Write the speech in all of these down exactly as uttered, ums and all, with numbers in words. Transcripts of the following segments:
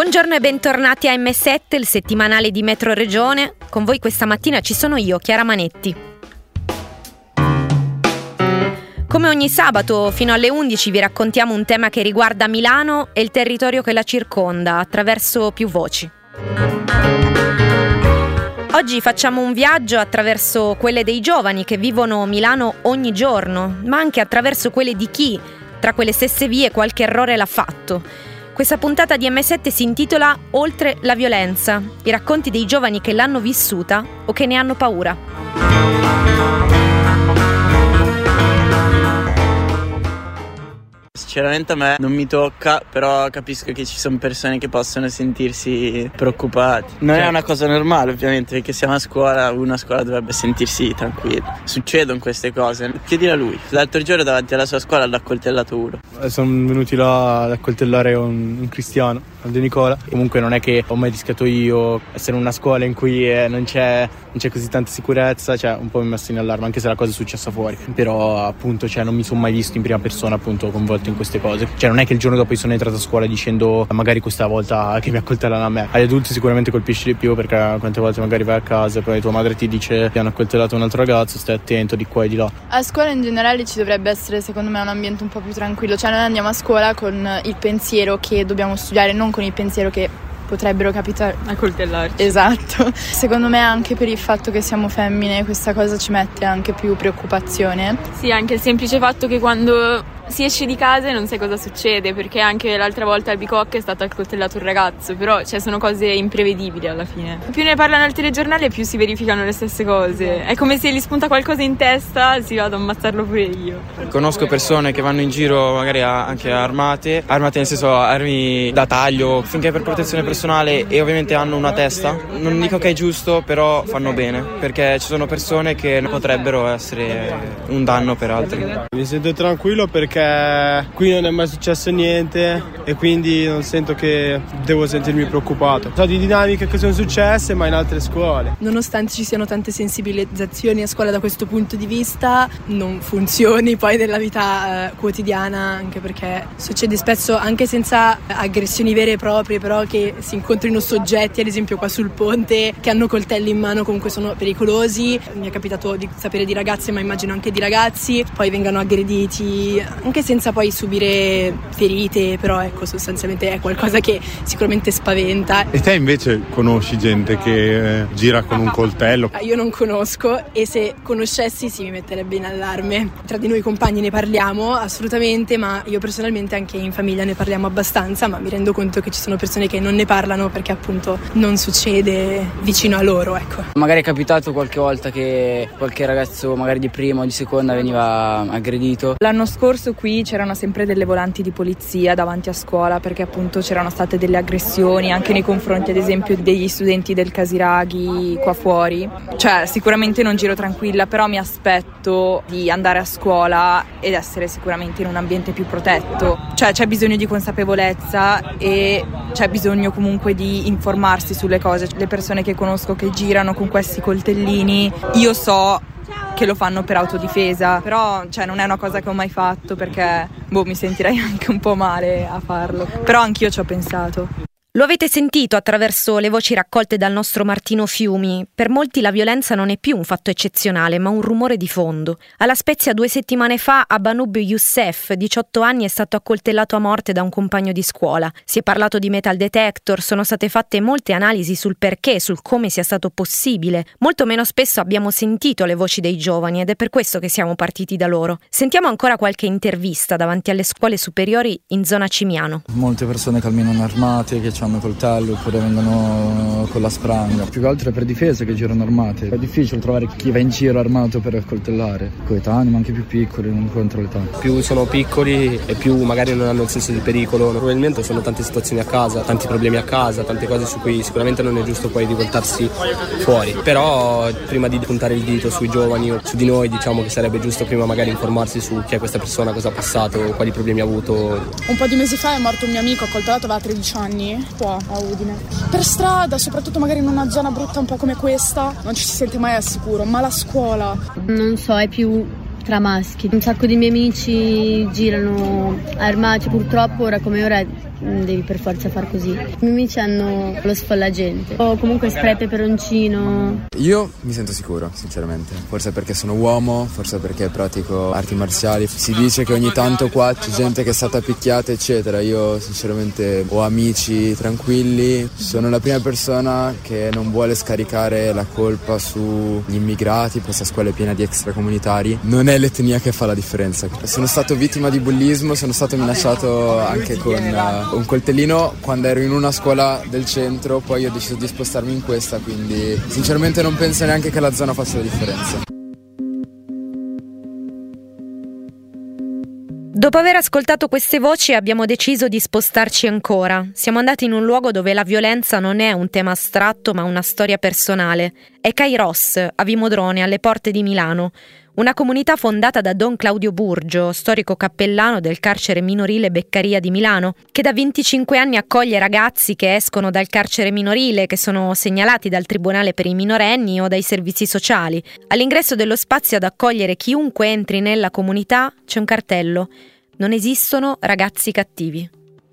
Buongiorno e bentornati a emme sette, il settimanale di Metro Regione. Con voi questa mattina ci sono io, Chiara Manetti. Come ogni sabato fino alle undici vi raccontiamo un tema che riguarda Milano e il territorio che la circonda attraverso più voci. Oggi facciamo un viaggio attraverso quelle dei giovani che vivono Milano ogni giorno, ma anche attraverso quelle di chi, tra quelle stesse vie, qualche errore l'ha fatto. Questa puntata di emme sette si intitola Oltre la violenza, i racconti dei giovani che l'hanno vissuta o che ne hanno paura. Sinceramente a me non mi tocca, però capisco che ci sono persone che possono sentirsi preoccupati. Non cioè, è una cosa normale ovviamente, perché siamo a scuola, uno a scuola dovrebbe sentirsi tranquillo. Succedono queste cose. Chiedilo a lui. L'altro giorno davanti alla sua scuola l'ha accoltellato uno. Sono venuti là ad accoltellare un, un cristiano, De Nicola. Comunque non è che ho mai rischiato io essere in una scuola in cui eh, non c'è non c'è così tanta sicurezza, cioè un po' mi ha messo in allarme, anche se la cosa è successa fuori. Però appunto cioè non mi sono mai visto in prima persona appunto coinvolto in queste cose. Cioè non è che il giorno dopo io sono entrato a scuola dicendo magari questa volta che mi accoltellano a me. Agli adulti sicuramente colpisce di più, perché quante volte magari vai a casa e poi tua madre ti dice che hanno accoltellato un altro ragazzo, stai attento di qua e di là. A scuola in generale ci dovrebbe essere secondo me un ambiente un po' più tranquillo, cioè noi andiamo a scuola con il pensiero che dobbiamo studiare, non con il pensiero che potrebbero capitare a coltellarci. Esatto. Secondo me anche per il fatto che siamo femmine questa cosa ci mette anche più preoccupazione. Sì, anche il semplice fatto che quando si esce di casa e non sai cosa succede, perché anche l'altra volta al Bicocca è stato accoltellato un ragazzo, però cioè, sono cose imprevedibili alla fine. Più ne parlano al telegiornale più si verificano le stesse cose. È come se gli spunta qualcosa in testa, si va ad ammazzarlo pure io. Conosco persone che vanno in giro magari anche armate, armate nel senso armi da taglio, finché per protezione personale, e ovviamente hanno una testa. Non dico che è giusto, però fanno bene, perché ci sono persone che potrebbero essere un danno per altri. Mi sento tranquillo perché qui non è mai successo niente e quindi non sento che devo sentirmi preoccupato. So di dinamiche che sono successe, ma in altre scuole. Nonostante ci siano tante sensibilizzazioni a scuola da questo punto di vista, non funzioni poi nella vita eh, quotidiana, anche perché succede spesso anche senza aggressioni vere e proprie, però che si incontrino soggetti, ad esempio qua sul ponte, che hanno coltelli in mano, comunque sono pericolosi. Mi è capitato di sapere di ragazze, ma immagino anche di ragazzi, poi vengano aggrediti anche senza poi subire ferite, però ecco, sostanzialmente è qualcosa che sicuramente spaventa. E te invece conosci gente che eh, gira con un coltello? Io non conosco, e se conoscessi sì mi metterebbe in allarme. Tra di noi compagni ne parliamo assolutamente, ma io personalmente anche in famiglia ne parliamo abbastanza, ma mi rendo conto che ci sono persone che non ne parlano perché appunto non succede vicino a loro, ecco. Magari è capitato qualche volta che qualche ragazzo magari di prima o di seconda veniva aggredito. L'anno scorso qui c'erano sempre delle volanti di polizia davanti a scuola, perché appunto c'erano state delle aggressioni anche nei confronti ad esempio degli studenti del Casiraghi qua fuori. Cioè sicuramente non giro tranquilla, però mi aspetto di andare a scuola ed essere sicuramente in un ambiente più protetto. Cioè c'è bisogno di consapevolezza e c'è bisogno comunque di informarsi sulle cose. Le persone che conosco che girano con questi coltellini, io so che lo fanno per autodifesa, però cioè non è una cosa che ho mai fatto, perché boh, mi sentirei anche un po' male a farlo, però anch'io ci ho pensato. Lo avete sentito attraverso le voci raccolte dal nostro Martino Fiumi. Per molti la violenza non è più un fatto eccezionale, ma un rumore di fondo. Alla Spezia due settimane fa Abanub Youssef, diciotto anni, è stato accoltellato a morte da un compagno di scuola. Si è parlato di metal detector, sono state fatte molte analisi sul perché, sul come sia stato possibile. Molto meno spesso abbiamo sentito le voci dei giovani ed è per questo che siamo partiti da loro. Sentiamo ancora qualche intervista davanti alle scuole superiori in zona Cimiano. Molte persone camminano armate, che hanno coltello oppure vengono con la spranga, più che altro è per difesa che girano armate. È difficile trovare chi va in giro armato per accoltellare, coetanei ma anche più piccoli, non contro l'età. Più sono piccoli e più magari non hanno il senso di pericolo. Probabilmente sono tante situazioni a casa, tanti problemi a casa, tante cose su cui sicuramente non è giusto poi rivoltarsi fuori, però prima di puntare il dito sui giovani o su di noi diciamo che sarebbe giusto prima magari informarsi su chi è questa persona, cosa ha passato, quali problemi ha avuto. Un po' di mesi fa è morto un mio amico accoltellato, aveva tredici anni qua a Udine. Per strada, soprattutto magari in una zona brutta un po' come questa, non ci si sente mai al sicuro, ma la scuola... Non so, è più tra maschi. Un sacco di miei amici girano armati, purtroppo ora come ora devi per forza far così. I miei amici hanno lo sfollagente o comunque spray peperoncino. Io mi sento sicuro, sinceramente. Forse perché sono uomo, forse perché pratico arti marziali. Si dice che ogni tanto qua c'è gente che è stata picchiata, eccetera. Io sinceramente ho amici tranquilli. Sono la prima persona che non vuole scaricare la colpa sugli immigrati. Questa scuola è piena di extracomunitari. Non è l'etnia che fa la differenza. Sono stato vittima di bullismo, sono stato minacciato anche con uh, un coltellino quando ero in una scuola del centro, poi ho deciso di spostarmi in questa, quindi sinceramente non penso neanche che la zona faccia la differenza. Dopo aver ascoltato queste voci abbiamo deciso di spostarci ancora. Siamo andati in un luogo dove la violenza non è un tema astratto ma una storia personale. È Kairos, a Vimodrone, alle porte di Milano. Una comunità fondata da Don Claudio Burgio, storico cappellano del carcere minorile Beccaria di Milano, che da venticinque anni accoglie ragazzi che escono dal carcere minorile, che sono segnalati dal Tribunale per i minorenni o dai servizi sociali. All'ingresso dello spazio ad accogliere chiunque entri nella comunità c'è un cartello: non esistono ragazzi cattivi.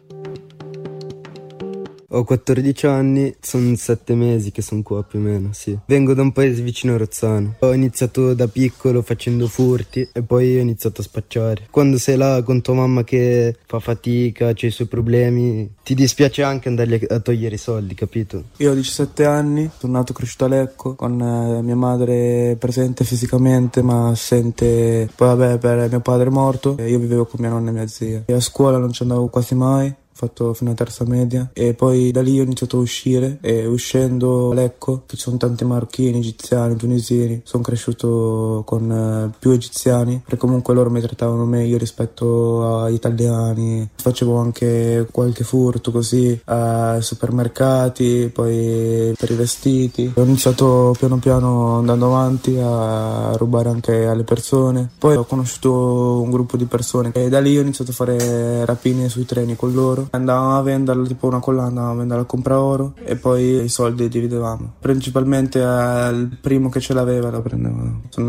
Ho quattordici anni, sono sette mesi che sono qua più o meno, sì. Vengo da un paese vicino a Rozzano. Ho iniziato da piccolo facendo furti e poi ho iniziato a spacciare. Quando sei là con tua mamma che fa fatica, c'ha i suoi problemi, ti dispiace anche andargli a togliere i soldi, capito? Io ho diciassette anni, sono nato e cresciuto a Lecco, con eh, mia madre presente fisicamente ma assente, poi vabbè per mio padre morto, e io vivevo con mia nonna e mia zia. E a scuola non ci andavo quasi mai. Fatto fino a terza media e poi da lì ho iniziato a uscire e uscendo a Lecco, che ci sono tanti marocchini, egiziani, tunisini, sono cresciuto con eh, più egiziani perché comunque loro mi trattavano meglio rispetto agli italiani. Facevo anche qualche furto così ai supermercati, poi per i vestiti. Ho iniziato piano piano andando avanti a rubare anche alle persone, poi ho conosciuto un gruppo di persone e da lì ho iniziato a fare rapine sui treni con loro. Andavamo a venderla, tipo una collana, andavamo a venderla a compra oro e poi i soldi dividevamo. Principalmente il primo che ce l'aveva la prendevamo. Sono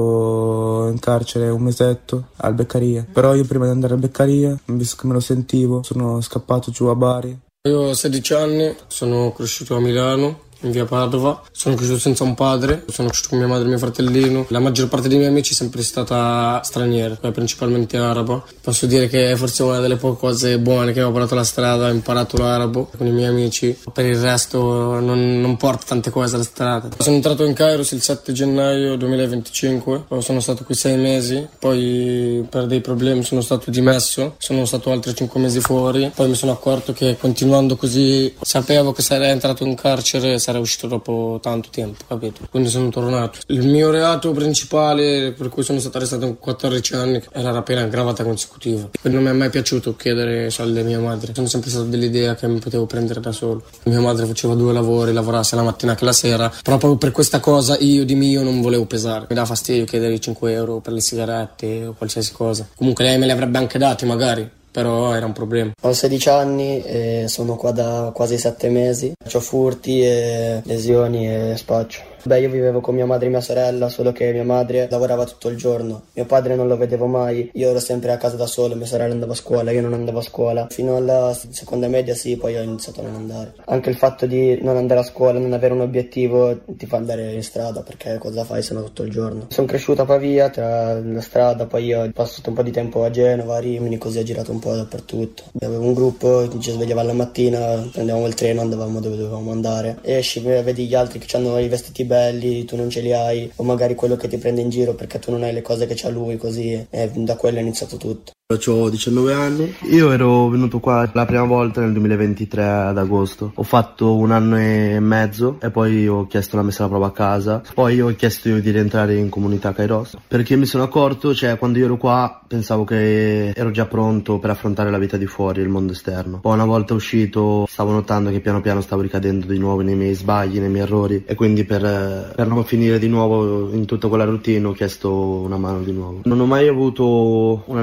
andato in carcere un mesetto al Beccaria, però io prima di andare al Beccaria, visto che me lo sentivo, sono scappato giù a Bari. Io ho sedici anni, sono cresciuto a Milano, in via Padova, sono cresciuto senza un padre, sono cresciuto con mia madre e mio fratellino. La maggior parte dei miei amici è sempre stata straniera, principalmente araba. Posso dire che è forse una delle poche cose buone che ho imparato la strada, ho imparato l'arabo con i miei amici. Per il resto non, non porto tante cose alla strada. Sono entrato in Kairos il sette gennaio duemilaventicinque, sono stato qui sei mesi, poi per dei problemi sono stato dimesso, sono stato altri cinque mesi fuori, poi mi sono accorto che continuando così sapevo che sarei entrato in carcere, sarei uscito dopo tanto tempo, capito? Quindi sono tornato. Il mio reato principale per cui sono stato arrestato in quattordici anni era la pena aggravata consecutiva. Quindi non mi è mai piaciuto chiedere soldi a mia madre. Sono sempre stato dell'idea che mi potevo prendere da solo. Mia madre faceva due lavori, lavorava sia la mattina che la sera. Però proprio per questa cosa io di mio non volevo pesare. Mi dava fastidio chiedere cinque euro per le sigarette o qualsiasi cosa. Comunque lei me li avrebbe anche dati magari, però era un problema. Ho sedici anni e sono qua da quasi sette mesi. Ho furti e lesioni e spaccio. Beh, io vivevo con mia madre e mia sorella, solo che mia madre lavorava tutto il giorno. Mio padre non lo vedevo mai, io ero sempre a casa da solo, mia sorella andava a scuola, io non andavo a scuola. Fino alla seconda media sì, poi ho iniziato a non andare. Anche il fatto di non andare a scuola, non avere un obiettivo, ti fa andare in strada, perché cosa fai se no tutto il giorno. Sono cresciuto a Pavia, tra la strada, poi ho passato un po' di tempo a Genova, a Rimini, così ho girato un po' dappertutto. Avevo un gruppo, ci svegliava la mattina, prendevamo il treno, andavamo dove dovevamo andare. Esci, vedi gli altri che hanno i vestiti belli, tu non ce li hai, o magari quello che ti prende in giro perché tu non hai le cose che c'ha lui, così, e da quello è iniziato tutto. Ho diciannove anni, io ero venuto qua la prima volta nel duemilaventitré ad agosto, ho fatto un anno e mezzo e poi ho chiesto una messa alla prova a casa, poi ho chiesto di rientrare in comunità Kairos perché mi sono accorto, cioè quando io ero qua pensavo che ero già pronto per affrontare la vita di fuori, il mondo esterno. Poi una volta uscito stavo notando che piano piano stavo ricadendo di nuovo nei miei sbagli, nei miei errori, e quindi per, per non finire di nuovo in tutta quella routine ho chiesto una mano di nuovo. Non ho mai avuto una necessità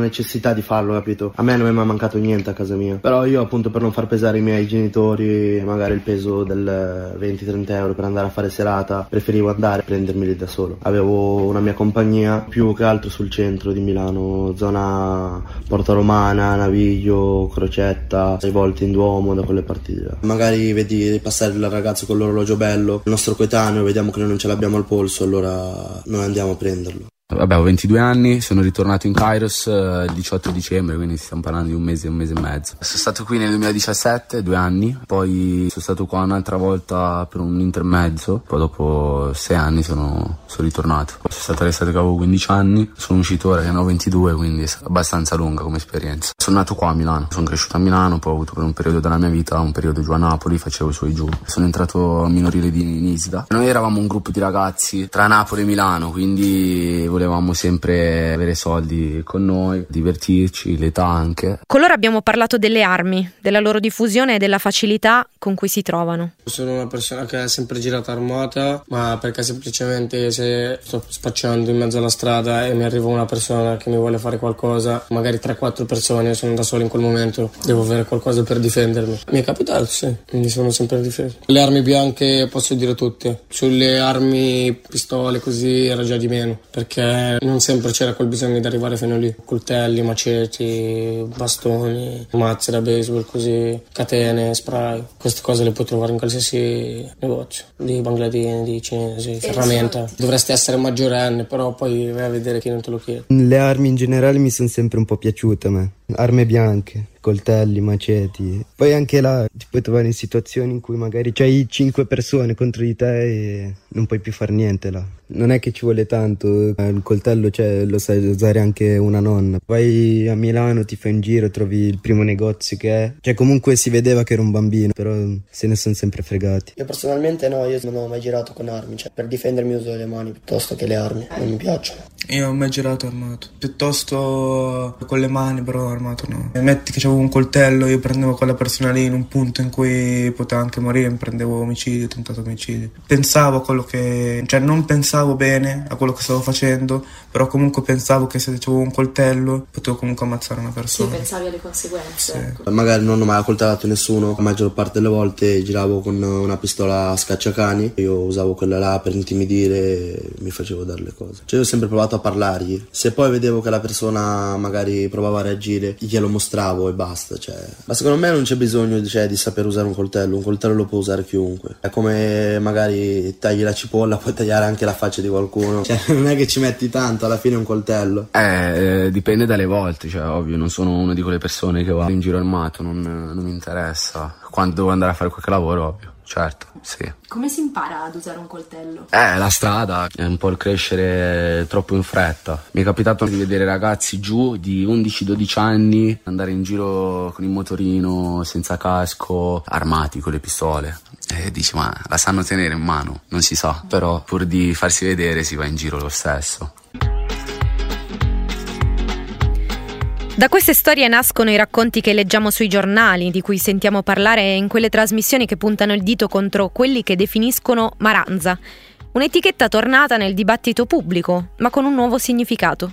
possibilità di farlo, capito? A me non mi è mai mancato niente a casa mia, però io appunto per non far pesare i miei genitori magari il peso del venti trenta euro per andare a fare serata, preferivo andare a prendermeli da solo. Avevo una mia compagnia più che altro sul centro di Milano, zona Porta Romana, Naviglio, Crocetta, sei volte in Duomo, da quelle partite là. Magari vedi passare il ragazzo con l'orologio bello, il nostro coetaneo, vediamo che noi non ce l'abbiamo al polso, allora noi andiamo a prenderlo. Vabbè, ho ventidue anni, sono ritornato in Kairos eh, il diciotto dicembre, quindi stiamo parlando di un mese e un mese e mezzo. Sono stato qui nel duemiladiciassette, due anni, poi sono stato qua un'altra volta per un intermezzo, poi dopo sei anni sono, sono ritornato. Sono stato arrestato che avevo quindici anni, sono uscito ora che ne ho ventidue, quindi è stata abbastanza lunga come esperienza. Sono nato qua a Milano, sono cresciuto a Milano, poi ho avuto per un periodo della mia vita un periodo giù a Napoli, facevo su e giù. Sono entrato al minorile di Nisida. Noi eravamo un gruppo di ragazzi tra Napoli e Milano, quindi volevamo sempre avere soldi con noi, divertirci, l'età anche. Con loro abbiamo parlato delle armi, della loro diffusione e della facilità con cui si trovano. Sono una persona che è sempre girata armata, ma perché semplicemente se sto spacciando in mezzo alla strada e mi arriva una persona che mi vuole fare qualcosa, magari tre quattro persone, sono da solo in quel momento, devo avere qualcosa per difendermi. Mi è capitato, sì, mi sono sempre difeso. Le armi bianche posso dire tutte, sulle armi, pistole così era già di meno, perché non sempre c'era quel bisogno di arrivare fino lì. Coltelli, maceti, bastoni, mazze da baseball così, catene, spray. Queste cose le puoi trovare in qualsiasi negozio, di bangladini, di cinesi, ferramenta. Dovresti essere maggiorenne, però poi vai a vedere chi non te lo chiede. Le armi in generale mi sono sempre un po' piaciute a me. Armi bianche, coltelli, maceti. Poi anche là ti puoi trovare in situazioni in cui magari c'hai cinque persone contro di te e non puoi più fare niente là. Non è che ci vuole tanto, il coltello cioè, lo sai usare anche una nonna. Vai a Milano, ti fai un giro, trovi il primo negozio che è. Cioè comunque si vedeva che era un bambino, però se ne sono sempre fregati. Io personalmente no, io non ho mai girato con armi, cioè per difendermi uso le mani piuttosto che le armi, non mi piacciono. Io non ho mai girato armato, piuttosto con le mani, però armato no. Metti che c'avevo un coltello, io prendevo quella persona lì in un punto in cui poteva anche morire, mi prendevo omicidio, tentato omicidio. Pensavo a quello che, cioè non pensavo bene a quello che stavo facendo, però comunque pensavo che se avevo un coltello potevo comunque ammazzare una persona. Sì, pensavi alle conseguenze. Sì. Ecco. Magari non ho mai accoltellato nessuno, la maggior parte delle volte giravo con una pistola a scacciacani, io usavo quella là per intimidire e mi facevo dare le cose. Cioè io ho sempre provato a parlargli, se poi vedevo che la persona magari provava a reagire glielo mostravo e basta, cioè. Ma secondo me non c'è bisogno cioè, di saper usare un coltello, un coltello lo può usare chiunque. È come magari tagli la cipolla, puoi tagliare anche la faccia di qualcuno, cioè non è che ci metti tanto, alla fine è un coltello. Eh, eh dipende dalle volte, cioè ovvio, non sono una di quelle persone che va in giro armato, non, non mi interessa. Quando devo andare a fare qualche lavoro, ovvio, certo, sì. Come si impara ad usare un coltello? Eh, la strada, è un po' il crescere troppo in fretta. Mi è capitato di vedere ragazzi giù di undici dodici anni andare in giro con il motorino, senza casco, armati con le pistole. E dici, ma la sanno tenere in mano? Non si sa, però pur di farsi vedere si va in giro lo stesso. Da queste storie nascono i racconti che leggiamo sui giornali, di cui sentiamo parlare in quelle trasmissioni che puntano il dito contro quelli che definiscono maranza. Un'etichetta tornata nel dibattito pubblico, ma con un nuovo significato.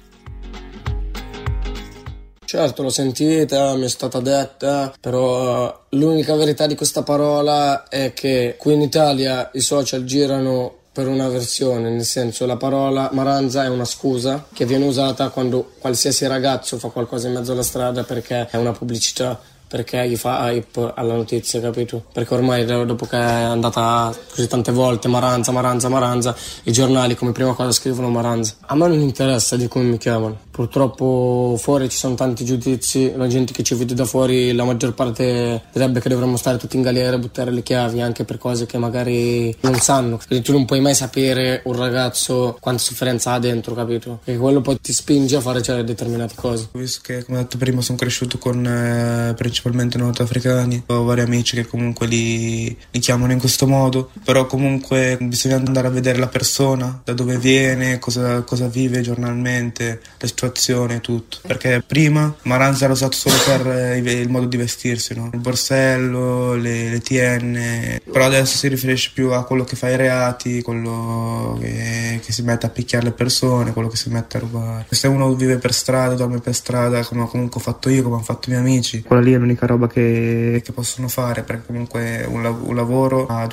Certo, l'ho sentita, mi è stata detta, però l'unica verità di questa parola è che qui in Italia i social girano per una versione, nel senso la parola maranza è una scusa che viene usata quando qualsiasi ragazzo fa qualcosa in mezzo alla strada perché è una pubblicità, perché gli fa hype alla notizia, capito? Perché ormai dopo che è andata così tante volte maranza, maranza, maranza, i giornali come prima cosa scrivono maranza. A me non interessa di come mi chiamano. Purtroppo fuori ci sono tanti giudizi, la gente che ci vede da fuori, la maggior parte direbbe che dovremmo stare tutti in galera e buttare le chiavi anche per cose che magari non sanno. Quindi tu non puoi mai sapere un ragazzo quanta sofferenza ha dentro, capito? Perché quello poi ti spinge a fare cioè, determinate cose. Visto che, come ho detto prima, sono cresciuto con eh, principalmente nordafricani, ho vari amici che comunque li, li chiamano in questo modo, però comunque bisogna andare a vedere la persona, da dove viene, cosa, cosa vive giornalmente, le situazioni situazione e tutto, perché prima Maranza era usato solo per il modo di vestirsi, no? Il borsello, le, le tienne, però adesso si riferisce più a quello che fa i reati, quello che, che si mette a picchiare le persone, quello che si mette a rubare. Se uno vive per strada, dorme per strada, come comunque ho fatto io, come hanno fatto i miei amici, quella lì è l'unica roba che, che possono fare, perché comunque un, lav- un lavoro ad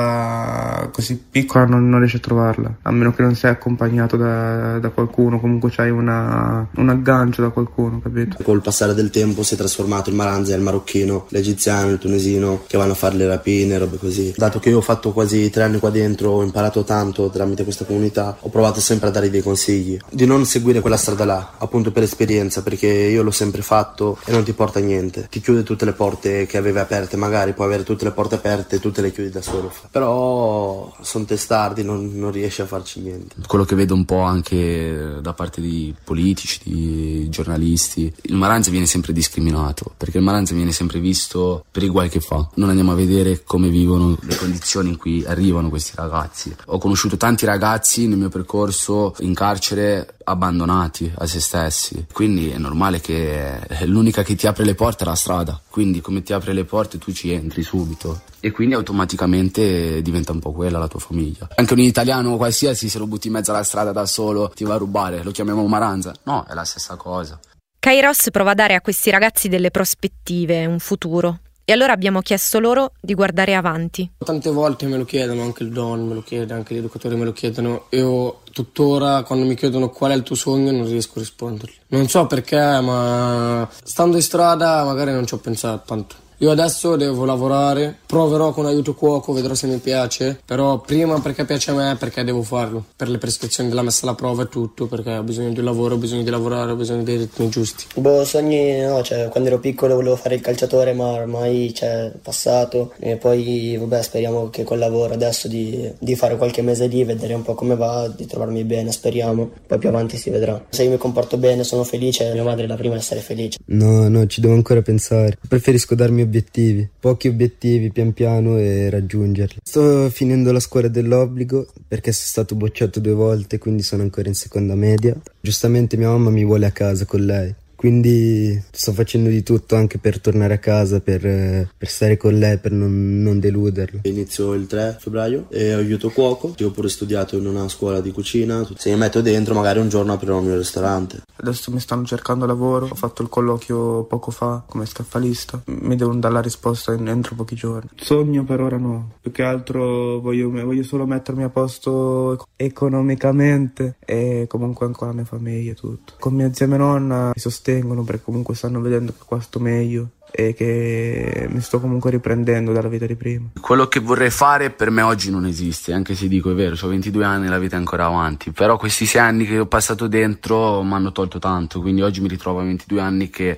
un'età così piccola non, non riesci a trovarla, a meno che non sei accompagnato da, da qualcuno, comunque c'hai una, un aggancio da qualcuno, capito? Col passare del tempo si è trasformato il maranza, il marocchino, l'egiziano, il tunisino, che vanno a fare le rapine, robe così. Dato che io ho fatto quasi tre anni qua dentro, ho imparato tanto tramite questa comunità, ho provato sempre a dare dei consigli, di non seguire quella strada là, appunto per esperienza, perché io l'ho sempre fatto e non ti porta a niente, ti chiude tutte le porte che avevi aperte, magari puoi avere tutte le porte aperte e tutte le chiudi da solo, però sono testardi, non, non riesci a farci niente. Quello che vedo un po' anche da parte di politici, di giornalisti, il maranza viene sempre discriminato, perché il maranza viene sempre visto per il guai che fa. Non andiamo a vedere come vivono, le condizioni in cui arrivano questi ragazzi. Ho conosciuto tanti ragazzi nel mio percorso in carcere abbandonati a se stessi, quindi è normale che l'unica che ti apre le porte è la strada, quindi come ti apre le porte tu ci entri subito e quindi automaticamente diventa un po' quella la tua famiglia. Anche un italiano qualsiasi, se lo butti in mezzo alla strada da solo ti va a rubare, lo chiamiamo maranza? No, è la stessa cosa. Kairos prova a dare a questi ragazzi delle prospettive, un futuro. E allora abbiamo chiesto loro di guardare avanti. Tante volte me lo chiedono, anche il Don me lo chiede, anche gli educatori me lo chiedono. Io tuttora quando mi chiedono qual è il tuo sogno non riesco a rispondergli. Non so perché, ma stando in strada magari non ci ho pensato tanto. Io adesso devo lavorare, proverò con aiuto cuoco, vedrò se mi piace, però prima perché piace a me, perché devo farlo, per le prescrizioni della messa alla prova e tutto, perché ho bisogno di lavoro, ho bisogno di lavorare, ho bisogno dei ritmi giusti. Boh, sogni no, cioè quando ero piccolo volevo fare il calciatore, ma ormai c'è passato e poi vabbè speriamo che col lavoro adesso di, di fare qualche mese lì, vedere un po' come va, di trovarmi bene, speriamo, poi più avanti si vedrà. Se io mi comporto bene, sono felice, mia madre è la prima a essere felice. No, no, ci devo ancora pensare, preferisco darmi obiettivi, pochi obiettivi pian piano e raggiungerli. Sto finendo la scuola dell'obbligo perché sono stato bocciato due volte, quindi sono ancora in seconda media. Giustamente mia mamma mi vuole a casa con lei, quindi sto facendo di tutto anche per tornare a casa, per, per stare con lei, per non, non deluderla. Inizio il tre febbraio e aiuto cuoco. Io ho pure studiato in una scuola di cucina. Se mi metto dentro magari un giorno aprirò il mio ristorante. Adesso mi stanno cercando lavoro, ho fatto il colloquio poco fa come scaffalista, mi devono dare la risposta entro pochi giorni. Sogno per ora no, più che altro voglio, voglio solo mettermi a posto economicamente e comunque anche con la mia famiglia e tutto. Con mia zia e mia nonna mi sostengono perché comunque stanno vedendo che qua sto meglio e che mi sto comunque riprendendo dalla vita di prima. Quello che vorrei fare per me oggi non esiste, anche se dico è vero, ho ventidue anni e la vita è ancora avanti, però questi sei anni che ho passato dentro mi hanno tolto tanto, quindi oggi mi ritrovo a ventidue anni che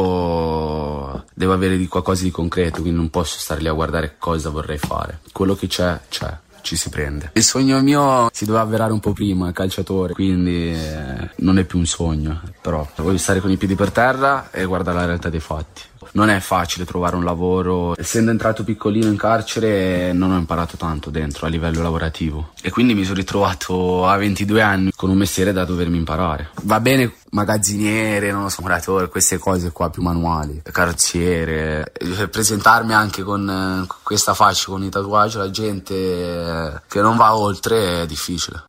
devo devo avere di qualcosa di concreto, quindi non posso stare lì a guardare cosa vorrei fare. Quello che c'è, c'è. Ci si prende. Il sogno mio si doveva avverare un po' prima, il calciatore, quindi eh, non è più un sogno, però voglio stare con i piedi per terra e guardare la realtà dei fatti. Non è facile trovare un lavoro, essendo entrato piccolino in carcere non ho imparato tanto dentro a livello lavorativo e quindi mi sono ritrovato a ventidue anni con un mestiere da dovermi imparare. Va bene magazziniere, non lo so, muratore, queste cose qua più manuali, carrozziere, presentarmi anche con questa faccia, con i tatuaggi, la gente che non va oltre è difficile.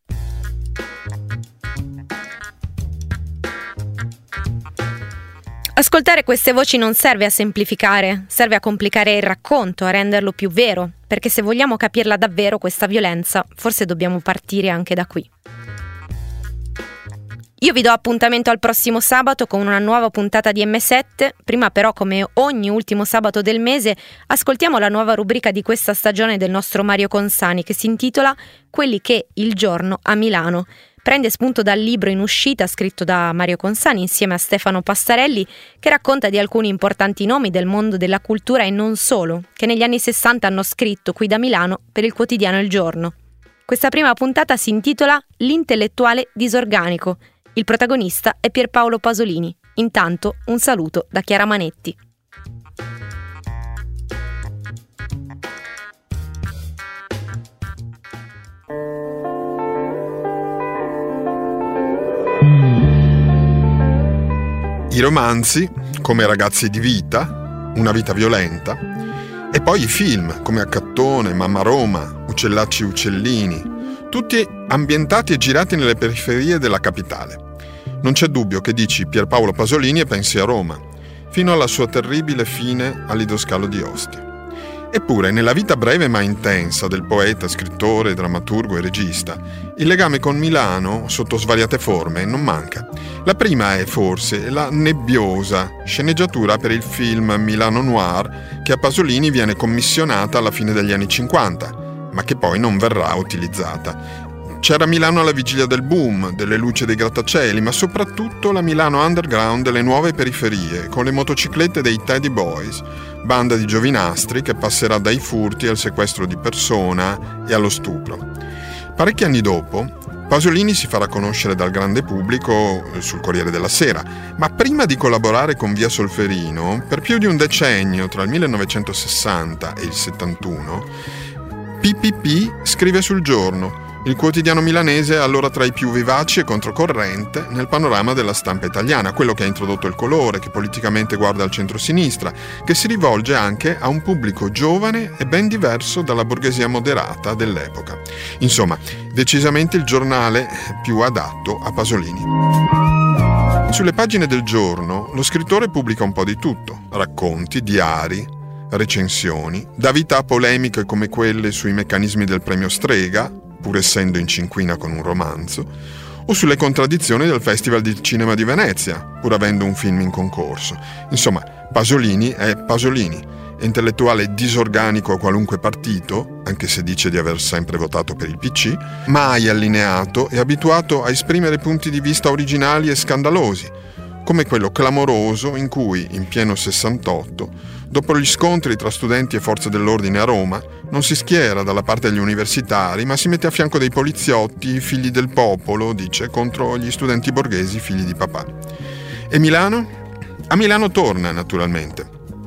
Ascoltare queste voci non serve a semplificare, serve a complicare il racconto, a renderlo più vero, perché se vogliamo capirla davvero questa violenza, forse dobbiamo partire anche da qui. Io vi do appuntamento al prossimo sabato con una nuova puntata di emme sette, prima però come ogni ultimo sabato del mese ascoltiamo la nuova rubrica di questa stagione del nostro Mario Consani che si intitola Quelli che il giorno a Milano. Prende spunto dal libro in uscita scritto da Mario Consani insieme a Stefano Passarelli che racconta di alcuni importanti nomi del mondo della cultura e non solo, che negli anni sessanta hanno scritto qui da Milano per il quotidiano Il Giorno. Questa prima puntata si intitola L'intellettuale disorganico. Il protagonista è Pierpaolo Pasolini. Intanto un saluto da Chiara Manetti. i romanzi come Ragazzi di vita, Una vita violenta, e poi i film come Accattone, Mamma Roma, Uccellacci Uccellini, tutti ambientati e girati nelle periferie della capitale. Non c'è dubbio che dici Pierpaolo Pasolini e pensi a Roma, fino alla sua terribile fine a Lido Scalo di Ostia. Eppure, nella vita breve ma intensa del poeta, scrittore, drammaturgo e regista, il legame con Milano, sotto svariate forme, non manca. La prima è forse la nebbiosa sceneggiatura per il film Milano Noir, che a Pasolini viene commissionata alla fine degli anni cinquanta, ma che poi non verrà utilizzata. C'era Milano alla vigilia del boom, delle luci dei grattacieli, ma soprattutto la Milano underground delle nuove periferie, con le motociclette dei Teddy Boys, banda di giovinastri che passerà dai furti al sequestro di persona e allo stupro. Parecchi anni dopo, Pasolini si farà conoscere dal grande pubblico sul Corriere della Sera, ma prima di collaborare con Via Solferino, per più di un decennio, tra il millenovecentosessanta e il settantuno, P P P scrive sul Giorno, il quotidiano milanese allora tra i più vivaci e controcorrente nel panorama della stampa italiana, quello che ha introdotto il colore, che politicamente guarda al centro-sinistra, che si rivolge anche a un pubblico giovane e ben diverso dalla borghesia moderata dell'epoca. Insomma, decisamente il giornale più adatto a Pasolini. Sulle pagine del Giorno lo scrittore pubblica un po' di tutto: racconti, diari, recensioni, dà vita a polemiche come quelle sui meccanismi del premio Strega, pur essendo in cinquina con un romanzo, o sulle contraddizioni del Festival di Cinema di Venezia, pur avendo un film in concorso. Insomma, Pasolini è Pasolini, intellettuale disorganico a qualunque partito, anche se dice di aver sempre votato per il P C, mai allineato e abituato a esprimere punti di vista originali e scandalosi, come quello clamoroso in cui, in pieno sessantotto, dopo gli scontri tra studenti e forze dell'ordine a Roma, non si schiera dalla parte degli universitari, ma si mette a fianco dei poliziotti, figli del popolo, dice, contro gli studenti borghesi, figli di papà. E Milano? A Milano torna, naturalmente.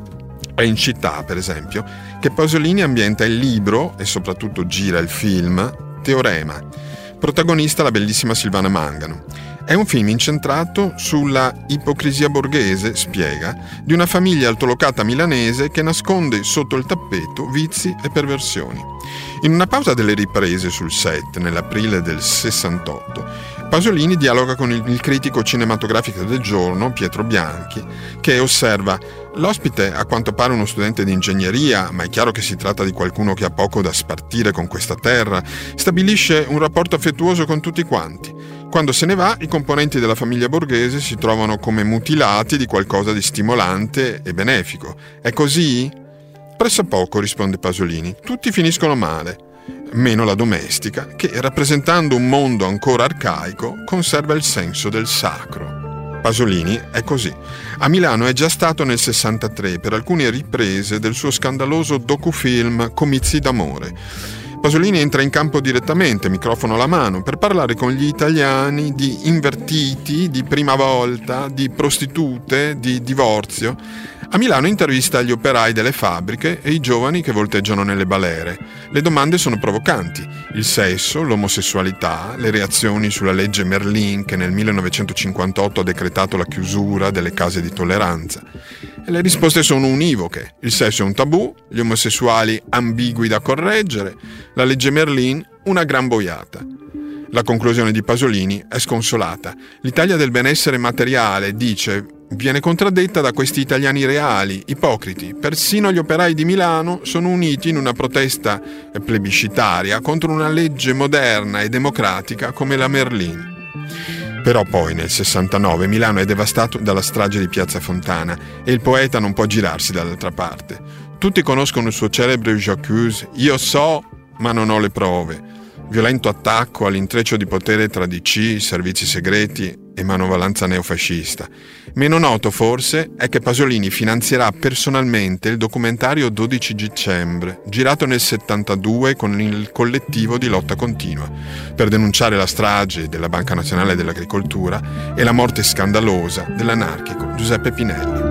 È in Città, per esempio, che Pasolini ambienta il libro, e soprattutto gira il film, Teorema. Protagonista la bellissima Silvana Mangano. È un film incentrato sulla ipocrisia borghese, spiega, di una famiglia altolocata milanese che nasconde sotto il tappeto vizi e perversioni. In una pausa delle riprese sul set, nell'aprile del sessantotto, Pasolini dialoga con il, il critico cinematografico del Giorno, Pietro Bianchi, che osserva: l'ospite a quanto pare uno studente di ingegneria, ma è chiaro che si tratta di qualcuno che ha poco da spartire con questa terra, stabilisce un rapporto affettuoso con tutti quanti. Quando se ne va, i componenti della famiglia borghese si trovano come mutilati di qualcosa di stimolante e benefico. È così? Pressappoco, risponde Pasolini. Tutti finiscono male, meno la domestica, che, rappresentando un mondo ancora arcaico, conserva il senso del sacro. Pasolini è così. A Milano è già stato nel sessantatré per alcune riprese del suo scandaloso docufilm Comizi d'amore. Pasolini entra in campo direttamente, microfono alla mano, per parlare con gli italiani di invertiti, di prima volta, di prostitute, di divorzio. A Milano intervista gli operai delle fabbriche e i giovani che volteggiano nelle balere. Le domande sono provocanti: il sesso, l'omosessualità, le reazioni sulla legge Merlin che nel millenovecentocinquantotto ha decretato la chiusura delle case di tolleranza. E le risposte sono univoche: il sesso è un tabù, gli omosessuali ambigui da correggere, la legge Merlin una gran boiata. La conclusione di Pasolini è sconsolata. L'Italia del benessere materiale, dice, viene contraddetta da questi italiani reali, ipocriti. Persino gli operai di Milano sono uniti in una protesta plebiscitaria contro una legge moderna e democratica come la Merlin. Però poi nel sessantanove Milano è devastato dalla strage di Piazza Fontana e il poeta non può girarsi dall'altra parte. Tutti conoscono il suo celebre J'accuse, io so ma non ho le prove. Violento attacco all'intreccio di potere tra D C, servizi segreti e manovalanza neofascista. Meno noto forse è che Pasolini finanzierà personalmente il documentario dodici dicembre, girato nel settantadue con il collettivo di Lotta Continua, per denunciare la strage della Banca Nazionale dell'Agricoltura e la morte scandalosa dell'anarchico Giuseppe Pinelli.